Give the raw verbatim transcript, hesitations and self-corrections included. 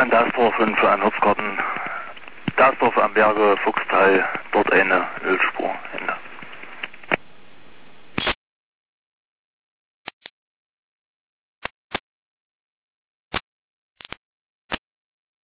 ein Dasdorf fünf für einen Hofgarten. Dasdorf am Berge, Fuchstal, dort eine Ölspur. Ende.